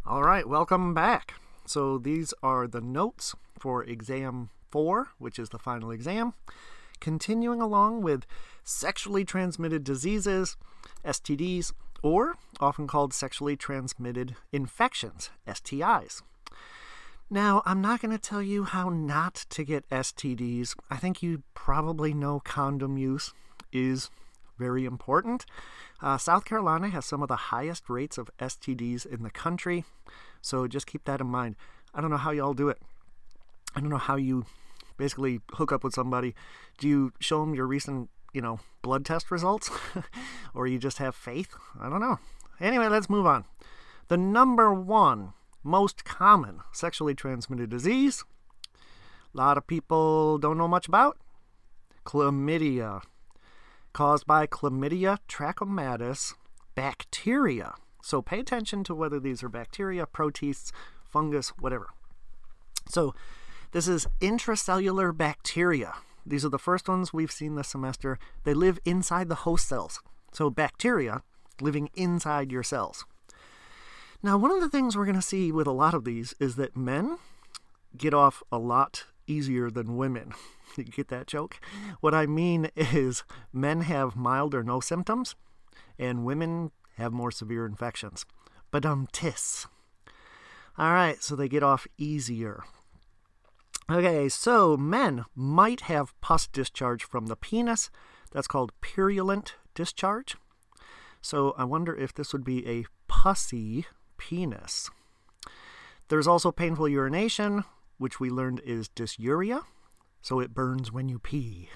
All right, welcome back. So these are the notes for exam 4, which is the final exam. Continuing along with sexually transmitted diseases, STDs, or often called sexually transmitted infections, STIs. Now, I'm not going to tell you how not to get STDs. I think you probably know condom use is very important. South Carolina has some of the highest rates of STDs in the country, so just keep that in mind. I don't know how y'all do it. I don't know how you basically hook up with somebody. Do you show them your recent, blood test results? Or you just have faith? I don't know. Anyway, let's move on. The number one most common sexually transmitted disease, a lot of people don't know much about, chlamydia, caused by Chlamydia trachomatis bacteria. So pay attention to whether these are bacteria, protists, fungus, whatever. So this is intracellular bacteria. These are the first ones we've seen this semester. They live inside the host cells. So bacteria living inside your cells. Now, one of the things we're going to see with a lot of these is that men get off a lot easier than women. You get that joke? What I mean is men have mild or no symptoms, and women have more severe infections. Badum-tis. All right, so they get off easier. Okay, so men might have pus discharge from the penis. That's called purulent discharge. So I wonder if this would be a pussy penis. There's also painful urination, which we learned is dysuria. So it burns when you pee.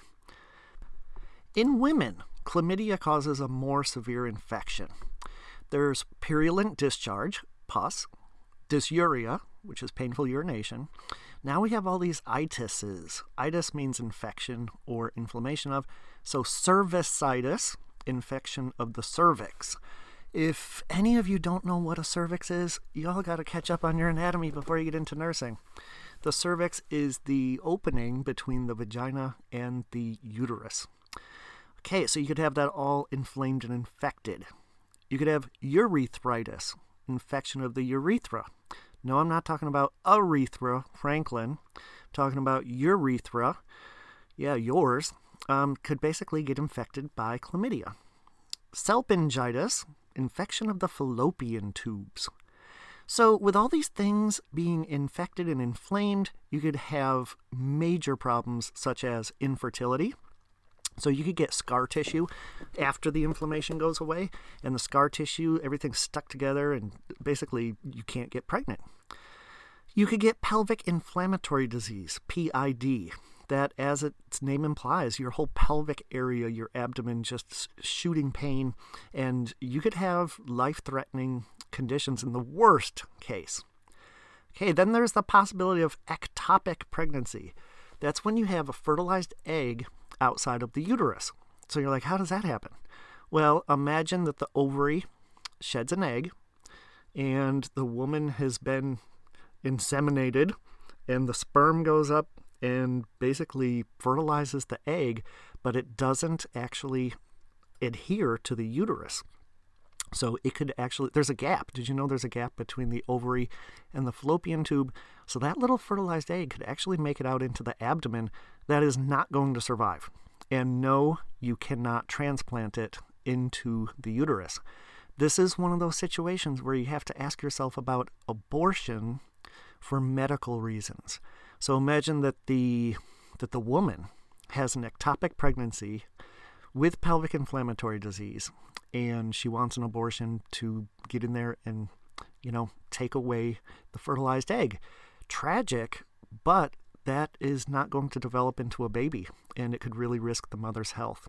In women, chlamydia causes a more severe infection. There's purulent discharge, pus, dysuria, which is painful urination. Now we have all these itises. Itis means infection or inflammation of. So cervicitis, infection of the cervix. If any of you don't know what a cervix is, y'all got to catch up on your anatomy before you get into nursing. The cervix is the opening between the vagina and the uterus. Okay, so you could have that all inflamed and infected. You could have urethritis, infection of the urethra. No, I'm not talking about urethra, Franklin. I'm talking about urethra. Yeah, yours. Could basically get infected by chlamydia. Salpingitis, infection of the fallopian tubes. So with all these things being infected and inflamed, you could have major problems such as infertility. So you could get scar tissue after the inflammation goes away, and the scar tissue, everything's stuck together, and basically you can't get pregnant. You could get pelvic inflammatory disease, PID. That, as its name implies, your whole pelvic area, your abdomen just shooting pain, and you could have life-threatening conditions in the worst case. Okay, then there's the possibility of ectopic pregnancy. That's when you have a fertilized egg outside of the uterus. So you're like, how does that happen? Well, imagine that the ovary sheds an egg, and the woman has been inseminated, and the sperm goes up and basically fertilizes the egg, but it doesn't actually adhere to the uterus. So it could actually, there's a gap. Did you know there's a gap between the ovary and the fallopian tube? So that little fertilized egg could actually make it out into the abdomen. That is not going to survive. And no, you cannot transplant it into the uterus. This is one of those situations where you have to ask yourself about abortion for medical reasons. So imagine that the woman has an ectopic pregnancy with pelvic inflammatory disease, and she wants an abortion to get in there and, take away the fertilized egg. Tragic, but that is not going to develop into a baby, and it could really risk the mother's health.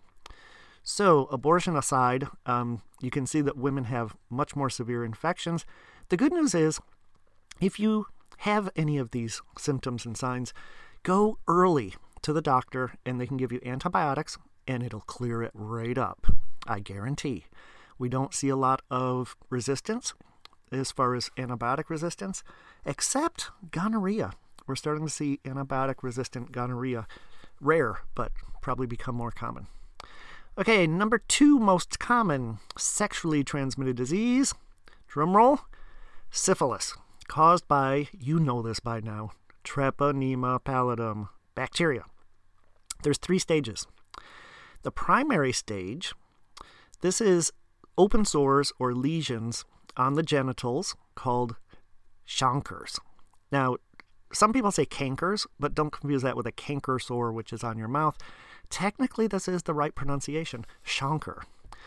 So, abortion aside, you can see that women have much more severe infections. The good news is, if you have any of these symptoms and signs, go early to the doctor, and they can give you antibiotics, and it'll clear it right up. I guarantee. We don't see a lot of resistance as far as antibiotic resistance, except gonorrhea. We're starting to see antibiotic-resistant gonorrhea. Rare, but probably become more common. Okay, number 2 most common sexually transmitted disease, drumroll, Syphilis, caused by, you know this by now, Treponema pallidum bacteria. There's 3 stages. The primary stage, this is open sores or lesions on the genitals called chancres. Now, some people say cankers, but don't confuse that with a canker sore, which is on your mouth. Technically, this is the right pronunciation, chancre.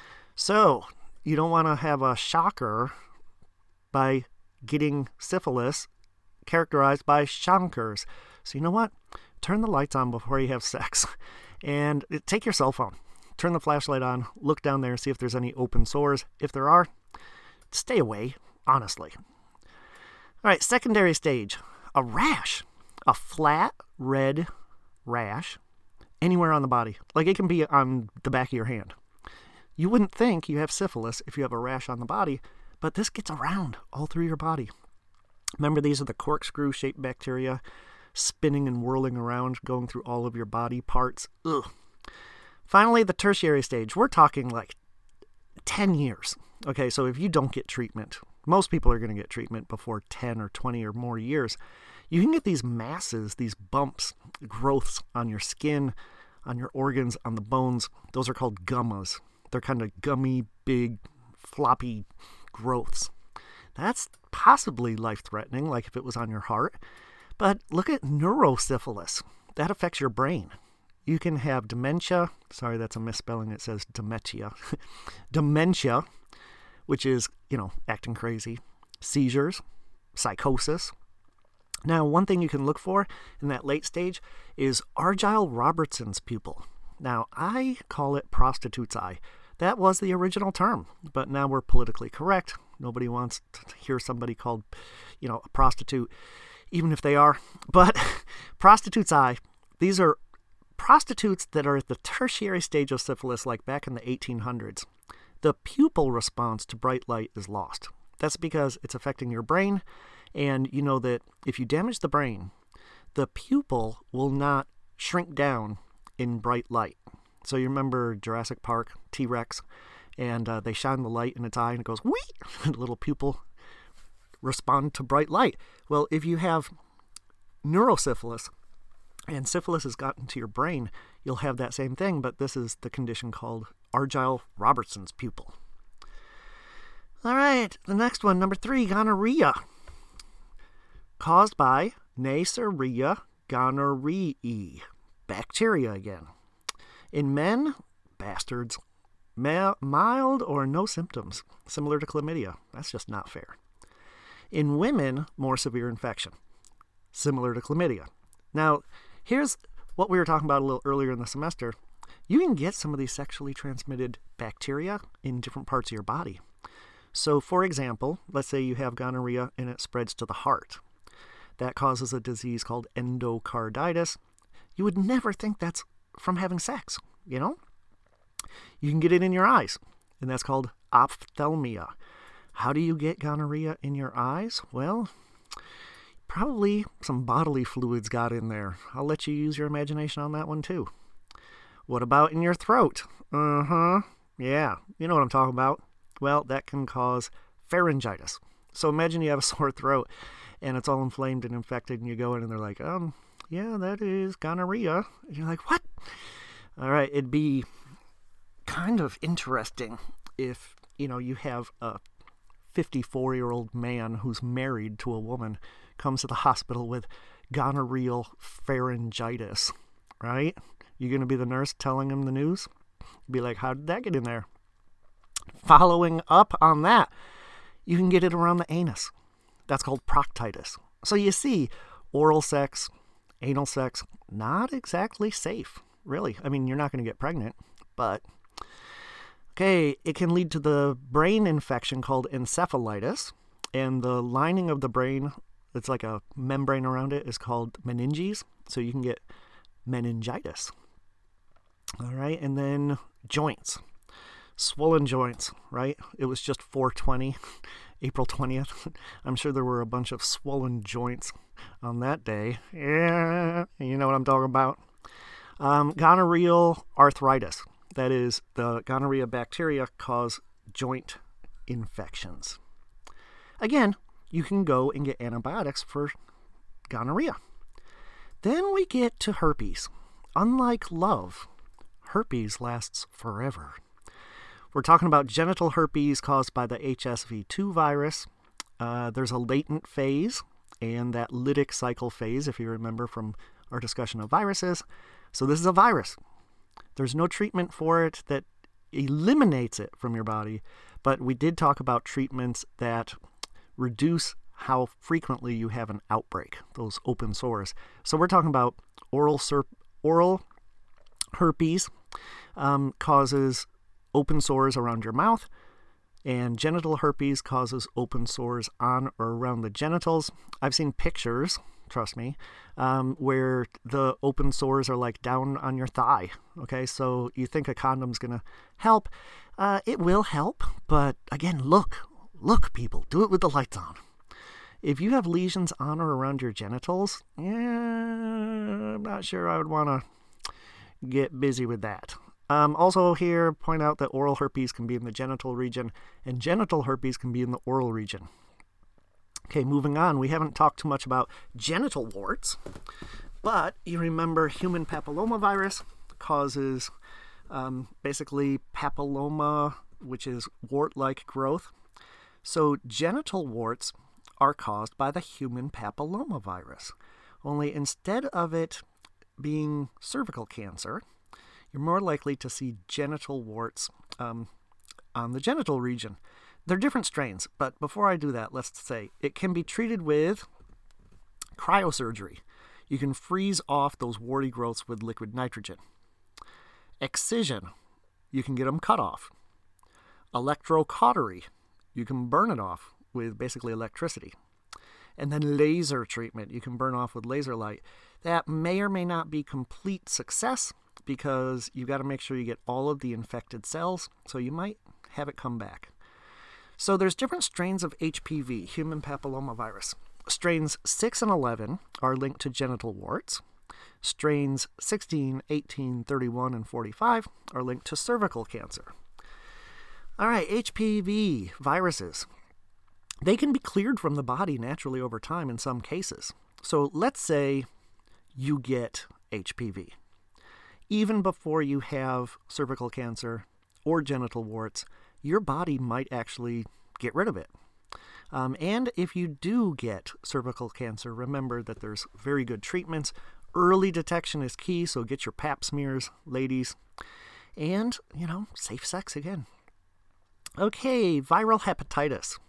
So, you don't want to have a shocker by getting syphilis characterized by chancres. So you know what? Turn the lights on before you have sex. And take your cell phone. Turn the flashlight on. Look down there, see if there's any open sores. If there are, stay away, honestly. All right, secondary stage. A rash. A flat red rash anywhere on the body. Like it can be on the back of your hand. You wouldn't think you have syphilis if you have a rash on the body, but this gets around all through your body. Remember, these are the corkscrew-shaped bacteria spinning and whirling around, going through all of your body parts. Ugh. Finally, the tertiary stage. We're talking like 10 years. Okay, so if you don't get treatment, most people are going to get treatment before 10 or 20 or more years. You can get these masses, these bumps, growths on your skin, on your organs, on the bones. Those are called gummas. They're kind of gummy, big, floppy growths. That's possibly life-threatening, like if it was on your heart. But look at neurosyphilis. That affects your brain. You can have dementia. Sorry, that's a misspelling. It says dementia. Dementia, which is, acting crazy. Seizures, psychosis. Now, one thing you can look for in that late stage is Argyll-Robertson's pupil. Now, I call it prostitute's eye. That was the original term, but now we're politically correct. Nobody wants to hear somebody called, a prostitute, even if they are. But prostitute's eye, these are prostitutes that are at the tertiary stage of syphilis, like back in the 1800s. The pupil response to bright light is lost. That's because it's affecting your brain, and you know that if you damage the brain, the pupil will not shrink down in bright light. So you remember Jurassic Park, T-Rex, and they shine the light in its eye and it goes, whee! And the little pupil respond to bright light. Well, if you have neurosyphilis and syphilis has gotten to your brain, you'll have that same thing, but this is the condition called Argyll-Robertson's pupil. All right, the next one, number 3, gonorrhea. Caused by Neisseria gonorrhoeae, bacteria again. In men, bastards, mild or no symptoms, similar to chlamydia. That's just not fair. In women, more severe infection, similar to chlamydia. Now, here's what we were talking about a little earlier in the semester. You can get some of these sexually transmitted bacteria in different parts of your body. So, for example, let's say you have gonorrhea and it spreads to the heart. That causes a disease called endocarditis. You would never think that's from having sex, You can get it in your eyes, and that's called ophthalmia. How do you get gonorrhea in your eyes? Well, probably some bodily fluids got in there. I'll let you use your imagination on that one too. What about in your throat? Yeah, you know what I'm talking about. Well, that can cause pharyngitis. So imagine you have a sore throat, and it's all inflamed and infected, and you go in and they're like, yeah, that is gonorrhea. And you're like, what? All right, it'd be kind of interesting if, you have a 54-year-old man who's married to a woman comes to the hospital with gonorrheal pharyngitis, right? You going to be the nurse telling him the news? Be like, how did that get in there? Following up on that, you can get it around the anus. That's called proctitis. So you see, oral sex, anal sex, not exactly safe, really. I mean, you're not going to get pregnant, but okay, it can lead to the brain infection called encephalitis, and the lining of the brain, it's like a membrane around it, is called meninges, so you can get meningitis. All right, and then joints. Swollen joints, right? It was just 4/20, April 20th. I'm sure there were a bunch of swollen joints on that day. Yeah, you know what I'm talking about. Gonorrheal arthritis. That is, the gonorrhea bacteria cause joint infections. Again, you can go and get antibiotics for gonorrhea. Then we get to herpes. Unlike love, herpes lasts forever. We're talking about genital herpes caused by the HSV2 virus. There's a latent phase and that lytic cycle phase, if you remember from our discussion of viruses. So this is a virus. There's no treatment for it that eliminates it from your body, but we did talk about treatments that reduce how frequently you have an outbreak, those open sores. So we're talking about oral herpes causes open sores around your mouth, and genital herpes causes open sores on or around the genitals. I've seen pictures, trust me, where the open sores are like down on your thigh. Okay, so you think a condom's going to help. It will help, but again, look, people, do it with the lights on. If you have lesions on or around your genitals, I'm not sure I would want to get busy with that. Also here, point out that oral herpes can be in the genital region, and genital herpes can be in the oral region. Okay, moving on. We haven't talked too much about genital warts, but you remember human papillomavirus causes basically papilloma, which is wart-like growth. So genital warts are caused by the human papillomavirus. Only instead of it being cervical cancer, you're more likely to see genital warts on the genital region. They're different strains, but before I do that, let's say it can be treated with cryosurgery. You can freeze off those warty growths with liquid nitrogen. Excision, you can get them cut off. Electrocautery, you can burn it off with basically electricity. And then laser treatment, you can burn off with laser light. That may or may not be complete success because you've got to make sure you get all of the infected cells, so you might have it come back. So there's different strains of HPV, human papillomavirus. Strains 6 and 11 are linked to genital warts. Strains 16, 18, 31, and 45 are linked to cervical cancer. All right, HPV viruses. They can be cleared from the body naturally over time in some cases. So let's say you get HPV. Even before you have cervical cancer or genital warts, your body might actually get rid of it. And if you do get cervical cancer, remember that there's very good treatments. Early detection is key, so get your pap smears, ladies. And, safe sex again. Okay, viral hepatitis.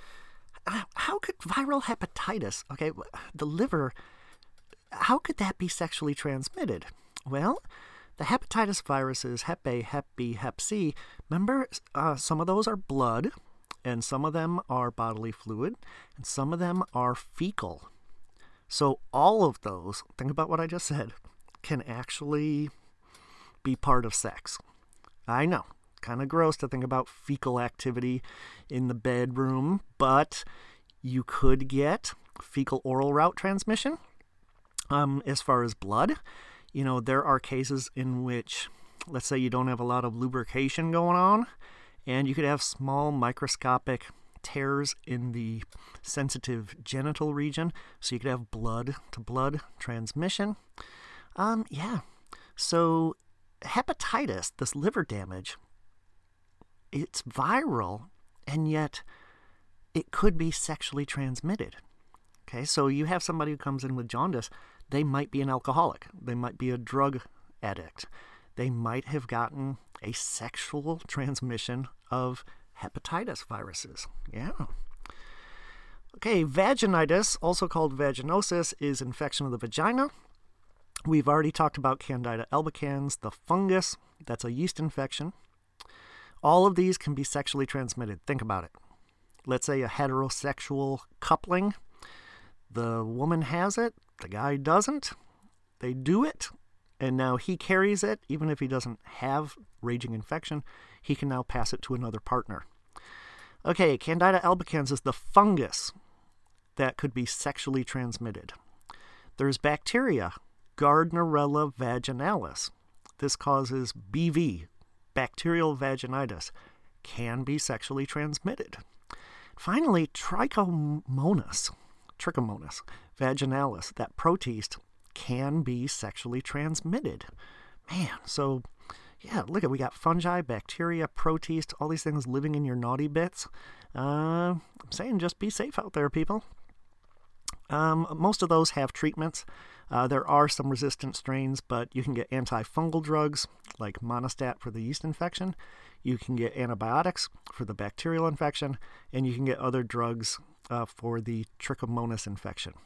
How could viral hepatitis, the liver, how could that be sexually transmitted? Well, the hepatitis viruses, Hep A, Hep B, Hep C, remember, some of those are blood, and some of them are bodily fluid, and some of them are fecal. So all of those, think about what I just said, can actually be part of sex. I know, kind of gross to think about fecal activity in the bedroom, but you could get fecal oral route transmission. As far as blood, there are cases in which, let's say you don't have a lot of lubrication going on, and you could have small microscopic tears in the sensitive genital region, so you could have blood-to-blood transmission. So hepatitis, this liver damage, it's viral, and yet it could be sexually transmitted. Okay, so you have somebody who comes in with jaundice, they might be an alcoholic, they might be a drug addict, they might have gotten a sexual transmission of hepatitis viruses. Yeah. Okay, vaginitis, also called vaginosis, is infection of the vagina. We've already talked about Candida albicans, the fungus, that's a yeast infection. All of these can be sexually transmitted. Think about it. Let's say a heterosexual coupling. The woman has it, the guy doesn't. They do it, and now he carries it. Even if he doesn't have raging infection, he can now pass it to another partner. Okay, Candida albicans is the fungus that could be sexually transmitted. There's bacteria, Gardnerella vaginalis. This causes BV, bacterial vaginitis, can be sexually transmitted. Finally, Trichomonas vaginalis, that protist, can be sexually transmitted. Man, so yeah, look at, we got fungi, bacteria, protist, all these things living in your naughty bits. I'm saying just be safe out there, people. Most of those have treatments. There are some resistant strains, but you can get antifungal drugs like Monistat for the yeast infection. You can get antibiotics for the bacterial infection, and you can get other drugs for the Trichomonas infection.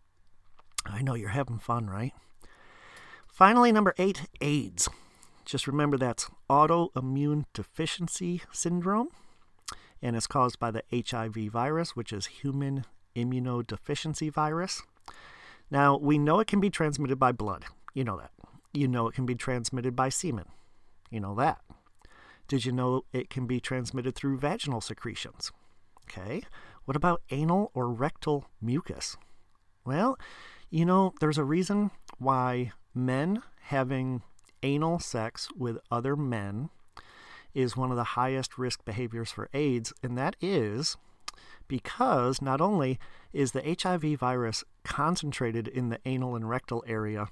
I know you're having fun, right? Finally, number 8, AIDS. Just remember that's autoimmune deficiency syndrome, and it's caused by the HIV virus, which is human immunodeficiency virus. Now, we know it can be transmitted by blood. You know that. You know it can be transmitted by semen. You know that. Did you know it can be transmitted through vaginal secretions? Okay. What about anal or rectal mucus? Well, you know, there's a reason why men having anal sex with other men is one of the highest risk behaviors for AIDS, and that is because not only is the HIV virus concentrated in the anal and rectal area,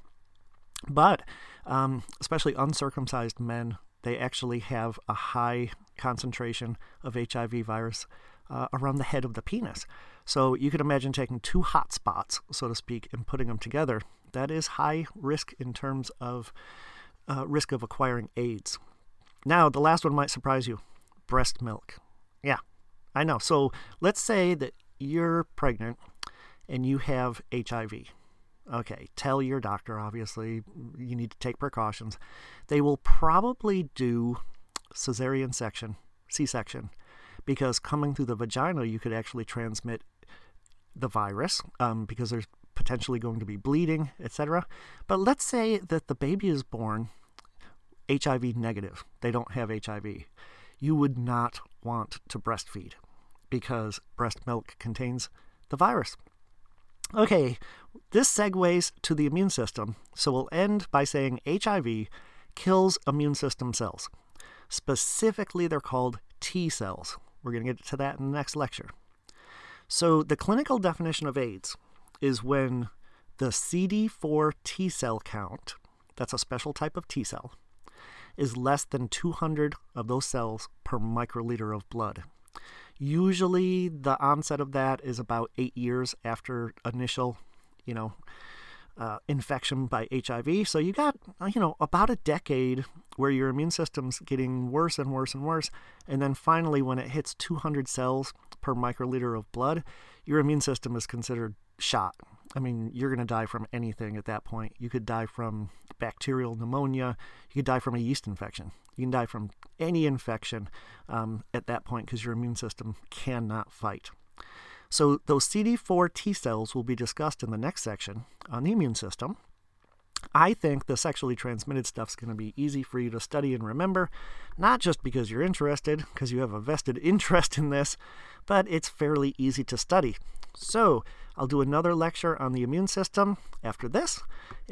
but especially uncircumcised men, they actually have a high concentration of HIV virus around the head of the penis. So you can imagine taking two hot spots, so to speak, and putting them together. That is high risk in terms of risk of acquiring AIDS. Now, the last one might surprise you. Breast milk. Yeah, I know. So let's say that you're pregnant and you have HIV. Okay, tell your doctor, obviously. You need to take precautions. They will probably do cesarean section, C-section, because coming through the vagina, you could actually transmit the virus because there's potentially going to be bleeding, etc. But let's say that the baby is born HIV negative. They don't have HIV. You would not want to breastfeed because breast milk contains the virus. Okay, this segues to the immune system, so we'll end by saying HIV kills immune system cells. Specifically, they're called T cells. We're going to get to that in the next lecture. So the clinical definition of AIDS is when the CD4 T cell count, that's a special type of T cell, is less than 200 of those cells per microliter of blood. Usually the onset of that is about 8 years after initial, infection by HIV. So you got, about a decade where your immune system's getting worse and worse and worse. And then finally, when it hits 200 cells per microliter of blood, your immune system is considered shot. I mean, you're going to die from anything at that point. You could die from bacterial pneumonia. You could die from a yeast infection. You can die from any infection at that point because your immune system cannot fight. So those CD4 T cells will be discussed in the next section on the immune system. I think the sexually transmitted stuff is going to be easy for you to study and remember, not just because you're interested, because you have a vested interest in this, but it's fairly easy to study. So I'll do another lecture on the immune system after this.